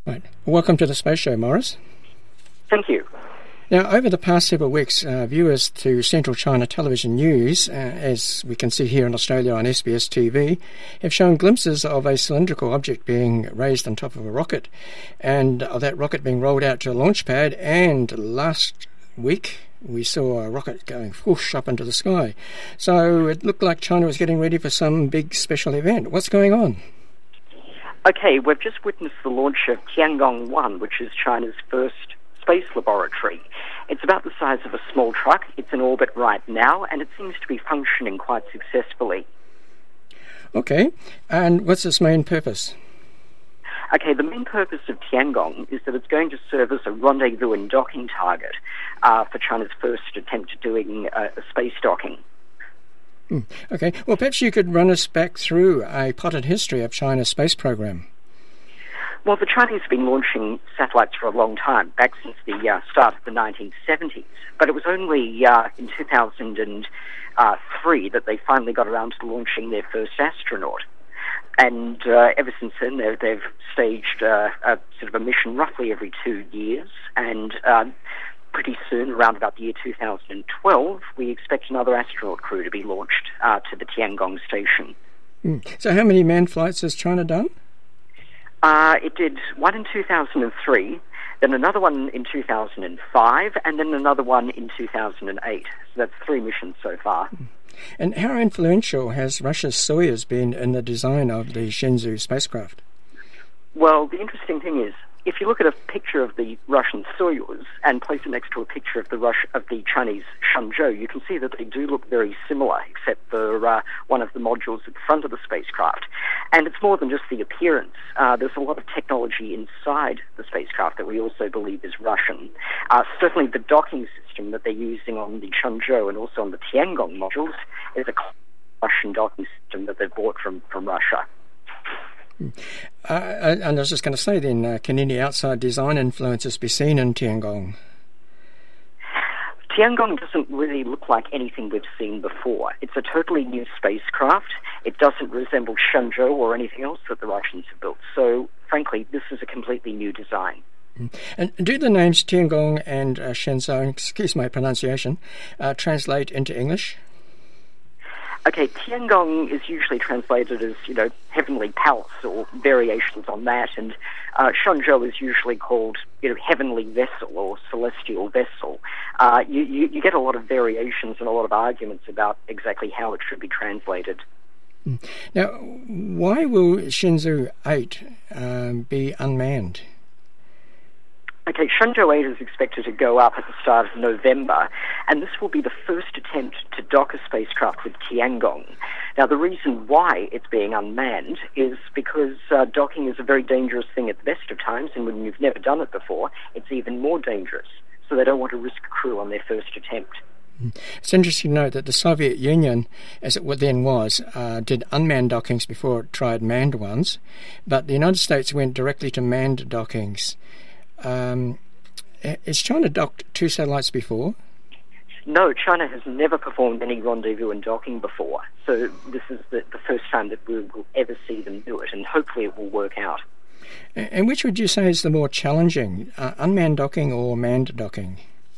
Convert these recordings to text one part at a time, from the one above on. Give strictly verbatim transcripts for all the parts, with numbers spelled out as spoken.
Right. Welcome to the Space Show, Morris. Thank you. Now, over the past several weeks, uh, viewers to Central China Television News, uh, as we can see here in Australia on S B S T V, have shown glimpses of a cylindrical object being raised on top of a rocket, and of that rocket being rolled out to a launch pad, and last week we saw a rocket going whoosh up into the sky. So it looked like China was getting ready for some big special event. What's going on? Okay, we've just witnessed the launch of Tiangong one, which is China's first space laboratory. It's about the size of a small truck. It's in orbit right now, and it seems to be functioning quite successfully. Okay, and what's its main purpose? Okay, the main purpose of Tiangong is that it's going to serve as a rendezvous and docking target uh, for China's first attempt at doing uh, a space docking. Hmm. Okay, well, perhaps you could run us back through a potted history of China's space program. Well, the Chinese have been launching satellites for a long time, back since the uh, start of the nineteen seventies. But it was only uh, in two thousand three that they finally got around to launching their first astronaut. And uh, ever since then, they've, they've staged uh, a sort of a mission roughly every two years. And uh, pretty soon, around about the year two thousand twelve, we expect another astronaut crew to be launched uh, to the Tiangong station. Mm. So how many manned flights has China done? Uh, it did one in two thousand three, then another one in two thousand five, and then another one in two thousand eight. So that's three missions so far. And how influential has Russia's Soyuz been in the design of the Shenzhou spacecraft? Well, the interesting thing is, if you look at a picture of the Russian Soyuz and place it next to a picture of the Rush of the Chinese Shenzhou, you can see that they do look very similar, except for uh, one of the modules at the front of the spacecraft. And it's more than just the appearance. Uh, there's a lot of technology inside the spacecraft that we also believe is Russian. Uh, certainly the docking system that they're using on the Shenzhou and also on the Tiangong modules is a Russian docking system that they've bought from, from Russia. Uh, and I was just going to say then, uh, can any outside design influences be seen in Tiangong? Tiangong doesn't really look like anything we've seen before. It's a totally new spacecraft. It doesn't resemble Shenzhou or anything else that the Russians have built. So, frankly, this is a completely new design. And do the names Tiangong and uh, Shenzhou, excuse my pronunciation, uh, translate into English? Okay, Tiangong is usually translated as, you know, heavenly palace or variations on that, and uh, Shenzhou is usually called, you know, heavenly vessel or celestial vessel. Uh, you, you, you get a lot of variations and a lot of arguments about exactly how it should be translated. Now, why will Shenzhou eight um, be unmanned? Okay, Shenzhou eight is expected to go up at the start of November, and this will be the first attempt to dock a spacecraft with Tiangong. Now, the reason why it's being unmanned is because uh, docking is a very dangerous thing at the best of times, and when you've never done it before, it's even more dangerous. So they don't want to risk a crew on their first attempt. It's interesting to note that the Soviet Union, as it then was, uh, did unmanned dockings before it tried manned ones, but the United States went directly to manned dockings. Um, has China docked two satellites before? No, China has never performed any rendezvous and docking before. So this is the, the first time that we will ever see them do it, and hopefully it will work out. And which would you say is the more challenging, uh, unmanned docking or manned docking?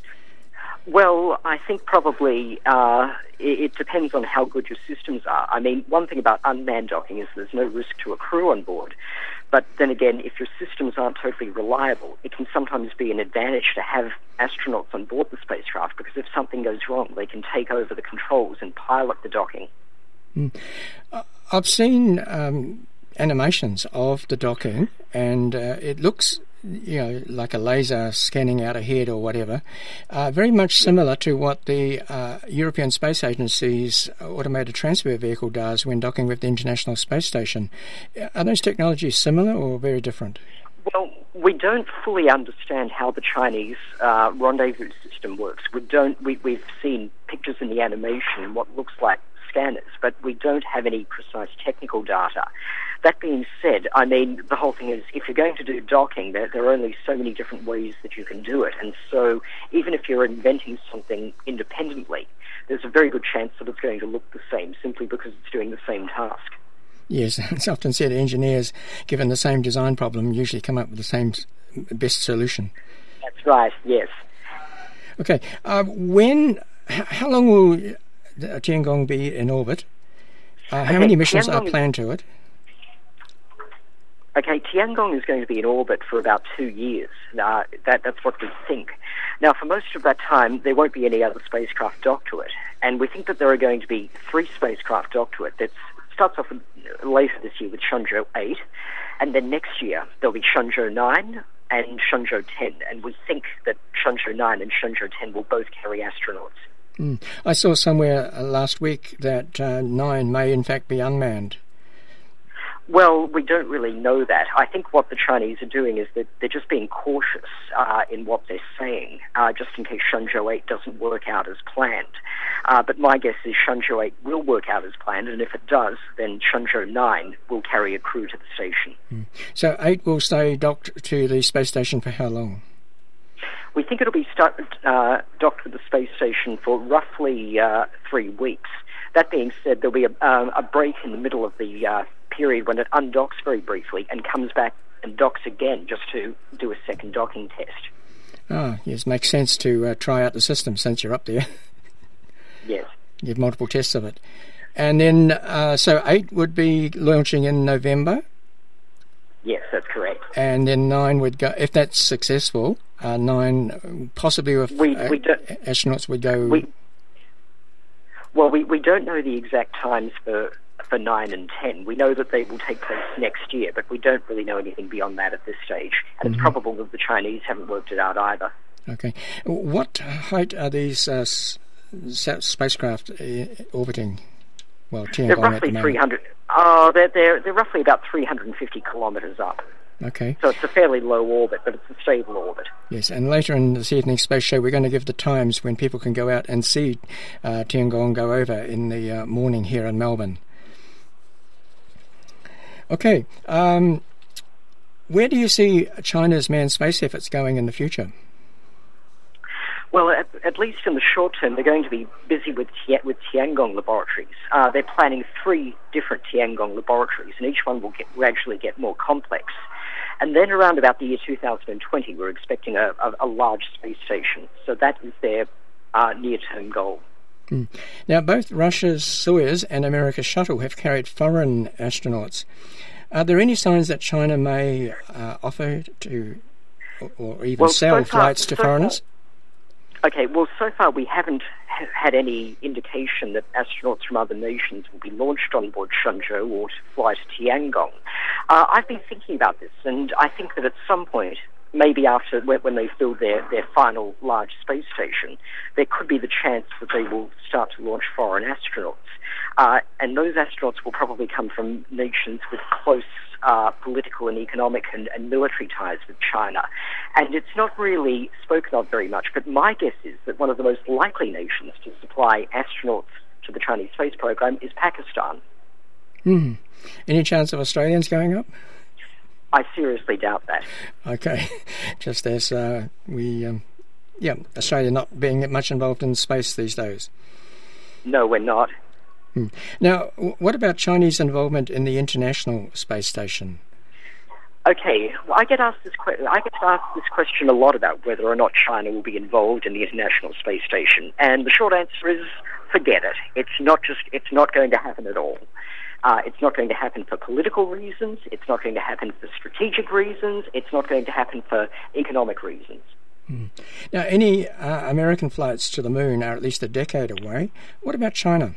Well, I think probably uh, it, it depends on how good your systems are. I mean, one thing about unmanned docking is there's no risk to a crew on board. But then again, if your systems aren't totally reliable, it can sometimes be an advantage to have astronauts on board the spacecraft, because if something goes wrong, they can take over the controls and pilot the docking. Mm. I've seen um, animations of the docking, and uh, it looks, you know, like a laser scanning out a head or whatever, uh, very much similar to what the uh, European Space Agency's automated transfer vehicle does when docking with the International Space Station. Are those technologies similar or very different? Well, we don't fully understand how the Chinese uh, rendezvous system works. We don't. We, we've seen pictures in the animation and what looks like scanners, but we don't have any precise technical data. That being said, I mean, the whole thing is, if you're going to do docking, there, there are only so many different ways that you can do it. And so even if you're inventing something independently, there's a very good chance that it's going to look the same, simply because it's doing the same task. Yes, it's often said engineers, given the same design problem, usually come up with the same best solution. That's right, yes. Okay, uh, when, how long will Tiangong be in orbit? Uh, how okay, many missions Tiangong are planned to it? Okay, Tiangong is going to be in orbit for about two years. Uh, that, that's what we think. Now, for most of that time, there won't be any other spacecraft docked to it. And we think that there are going to be three spacecraft docked to it. That starts off with, later this year with Shenzhou eight, and then next year there'll be Shenzhou nine and Shenzhou ten. And we think that Shenzhou nine and Shenzhou ten will both carry astronauts. Mm. I saw somewhere uh, last week that uh, nine may in fact be unmanned. Well, we don't really know that. I think what the Chinese are doing is that they're just being cautious uh, in what they're saying, uh, just in case Shenzhou eight doesn't work out as planned. Uh, but my guess is Shenzhou eight will work out as planned, and if it does, then Shenzhou nine will carry a crew to the station. Mm. So eight will stay docked to the space station for how long? We think it'll be start, uh, docked with the space station for roughly uh, three weeks. That being said, there'll be a, um, a break in the middle of the uh, period when it undocks very briefly and comes back and docks again just to do a second docking test. Ah, yes, makes sense to uh, try out the system since you're up there. Yes. You have multiple tests of it. And then, uh, so eight would be launching in November? Yes, that's correct. And then nine would go, if that's successful, uh, nine possibly with we, uh, we don't, astronauts would go... We, well, we, we don't know the exact times for for nine and ten. We know that they will take place next year, but we don't really know anything beyond that at this stage. And mm-hmm. It's probable that the Chinese haven't worked it out either. Okay. What height are these uh, s- spacecraft uh, orbiting? Well, Tiangong they're roughly at the three hundred. Oh, they're, they're, they're roughly about three hundred fifty kilometres up. Okay. So it's a fairly low orbit, but it's a stable orbit. Yes, and later in this evening's space show, we're going to give the times when people can go out and see uh, Tiangong go over in the uh, morning here in Melbourne. Okay. Um, where do you see China's manned space efforts going in the future? Well, at, at least in the short term, they're going to be busy with with Tiangong laboratories. Uh, they're planning three different Tiangong laboratories, and each one will get, gradually get more complex. And then around about the year two thousand twenty, we're expecting a, a, a large space station. So that is their uh, near-term goal. Mm. Now, both Russia's Soyuz and America's Shuttle have carried foreign astronauts. Are there any signs that China may uh, offer to, or, or even well, sell so far, flights to so foreigners? Far, Okay, well, so far we haven't ha- had any indication that astronauts from other nations will be launched on board Shenzhou or to fly to Tiangong. Uh, I've been thinking about this, and I think that at some point, maybe after when they build their, their final large space station, there could be the chance that they will start to launch foreign astronauts. Uh, and those astronauts will probably come from nations with close uh, political and economic and, and military ties with China. And it's not really spoken of very much, but my guess is that one of the most likely nations to supply astronauts to the Chinese space program is Pakistan. Hmm. Any chance of Australians going up? I seriously doubt that. Okay. Just as uh, we, um, yeah, Australia not being much involved in space these days. No, we're not. Hmm. Now, w- what about Chinese involvement in the International Space Station? Okay, well, I get asked this que- I get asked this question a lot about whether or not China will be involved in the International Space Station, and the short answer is forget it. It's not just it's not going to happen at all. Uh, it's not going to happen for political reasons. It's not going to happen for strategic reasons. It's not going to happen for economic reasons. Hmm. Now, any uh, American flights to the moon are at least a decade away. What about China?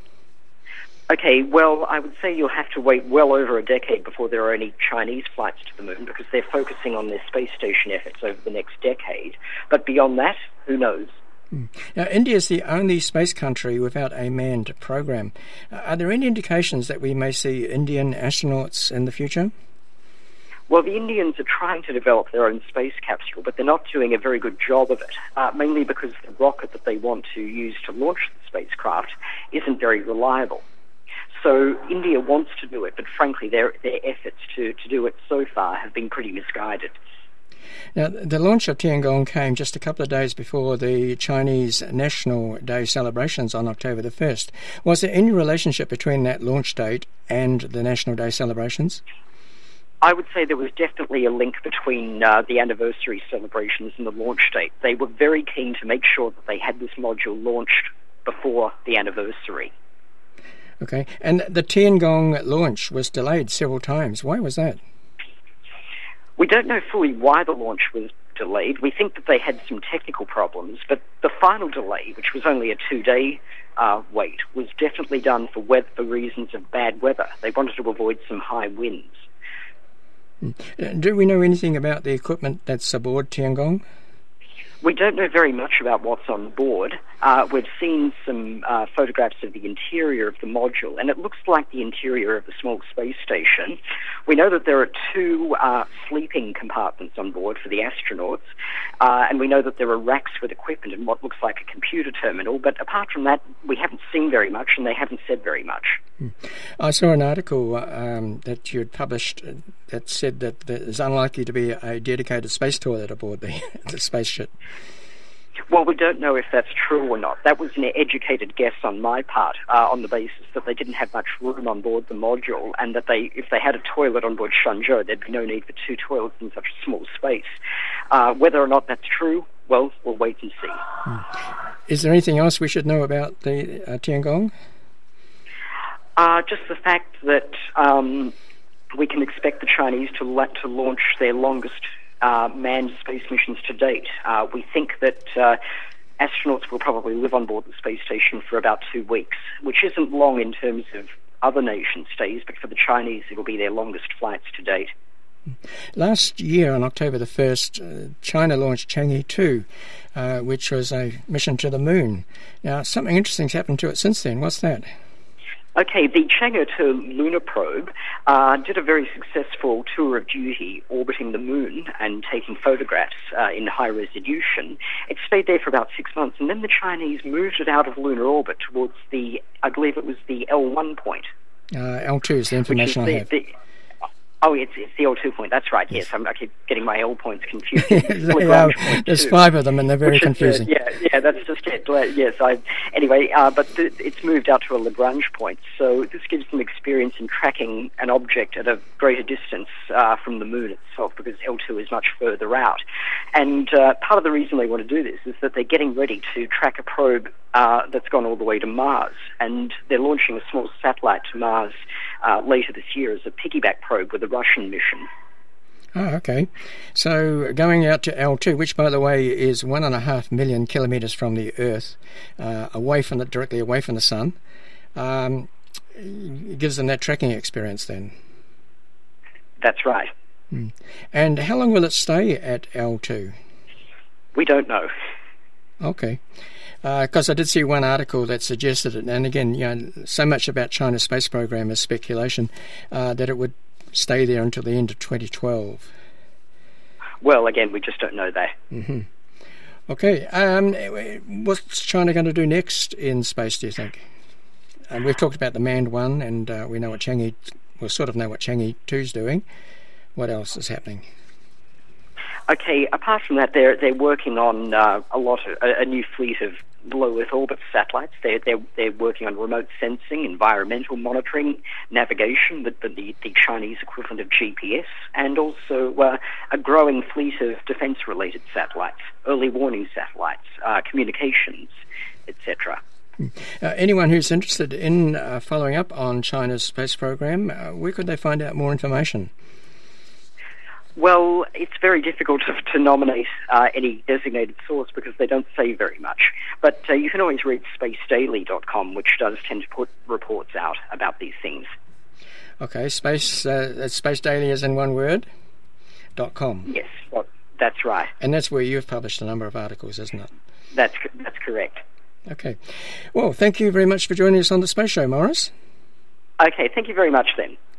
Okay, well, I would say you'll have to wait well over a decade before there are any Chinese flights to the moon because they're focusing on their space station efforts over the next decade. But beyond that, who knows? Mm. Now, India is the only space country without a manned program. Uh, are there any indications that we may see Indian astronauts in the future? Well, the Indians are trying to develop their own space capsule, but they're not doing a very good job of it, uh, mainly because the rocket that they want to use to launch the spacecraft isn't very reliable. So India wants to do it, but frankly, their their efforts to, to do it so far have been pretty misguided. Now, the launch of Tiangong came just a couple of days before the Chinese National Day celebrations on October the first. Was there any relationship between that launch date and the National Day celebrations? I would say there was definitely a link between uh, the anniversary celebrations and the launch date. They were very keen to make sure that they had this module launched before the anniversary. Okay, and the Tiangong launch was delayed several times. Why was that? We don't know fully why the launch was delayed. We think that they had some technical problems, but the final delay, which was only a two-day uh, wait, was definitely done for, weather, for reasons of bad weather. They wanted to avoid some high winds. Do we know anything about the equipment that's aboard Tiangong? We don't know very much about what's on board. Uh, we've seen some uh, photographs of the interior of the module, and it looks like the interior of a small space station. We know that there are two uh, sleeping compartments on board for the astronauts, uh, and we know that there are racks with equipment and what looks like a computer terminal, but apart from that, we haven't seen very much, and they haven't said very much. I saw an article um, that you had published that said that there's unlikely to be a dedicated space toilet aboard the, the spaceship. Well, we don't know if that's true or not. That was an educated guess on my part, uh, on the basis that they didn't have much room on board the module, and that they, if they had a toilet on board Shenzhou, there'd be no need for two toilets in such a small space. Uh, whether or not that's true, well, we'll wait and see. Hmm. Is there anything else we should know about the uh, Tiangong? Uh, just the fact that um, we can expect the Chinese to, la- to launch their longest Uh, manned space missions to date. Uh, we think that uh, astronauts will probably live on board the space station for about two weeks, which isn't long in terms of other nation stays, but for the Chinese it will be their longest flights to date. Last year, on October the first, uh, China launched Chang'e two, uh, which was a mission to the moon. Now, something interesting's happened to it since then. What's that? Okay, the Chang'e two lunar probe uh, did a very successful tour of duty orbiting the moon and taking photographs uh, in high resolution. It stayed there for about six months, and then the Chinese moved it out of lunar orbit towards the, I believe it was the L one point. Uh, L two is the information the, I have. The, Oh, it's, it's the L two point, that's right, yes. yes I'm, I keep getting my L points confused. There's five of them and they're very Which confusing. Is, uh, yeah, yeah, that's just it. Yes, I, anyway, uh, but th- it's moved out to a Lagrange point, so this gives them experience in tracking an object at a greater distance uh, from the moon itself, because L two is much further out. And uh, part of the reason they want to do this is that they're getting ready to track a probe uh, that's gone all the way to Mars, and they're launching a small satellite to Mars Uh, later this year as a piggyback probe with a Russian mission. Oh, okay. So going out to L two, which, by the way, is one and a half million kilometres from the Earth, uh, away from the, directly away from the Sun, um, it gives them that tracking experience then. That's right. Mm. And how long will it stay at L two? We don't know. Okay. Because uh, I did see one article that suggested it, and again, you know, so much about China's space program is speculation, uh, that it would stay there until the end of twenty twelve. Well, again, we just don't know that. Mm-hmm. Okay, um, what's China going to do next in space, do you think? And we've talked about the manned one, and uh, we know what Chang'e, we sort of know what Chang'e two is doing. What else is happening? Okay, apart from that, they're they're working on uh, a lot of a, a new fleet of low Earth orbit satellites. They're they're they're working on remote sensing, environmental monitoring, navigation, the the, the Chinese equivalent of G P S, and also uh, a growing fleet of defence-related satellites, early warning satellites, uh, communications, et cetera. Uh, anyone who's interested in uh, following up on China's space program, uh, where could they find out more information? Well, it's very difficult to, to nominate uh, any designated source because they don't say very much. But uh, you can always read space daily dot com, which does tend to put reports out about these things. Okay, Space uh, Space Daily is in one word, dot com. Yes, well, that's right. And that's where you've published a number of articles, isn't it? That's that's correct. Okay. Well, thank you very much for joining us on the Space Show, Maurice. Okay, thank you very much then.